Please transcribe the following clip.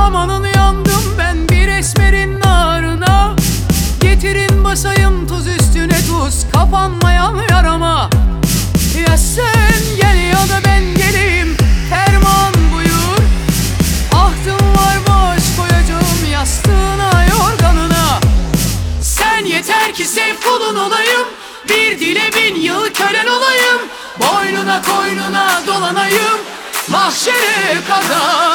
Amanın yandım ben bir esmerin narına. Getirin basayım tuz üstüne tuz, kapanmayan yarama. Ya sen gel ya da ben geleyim, ferman buyur. Ahtım var boş koyacağım yastığına yorganına. Sen yeter ki sev kulun olayım, bir dile 1000 yıl kölen olayım. Boynuna koynuna dolanayım mahşere kadar.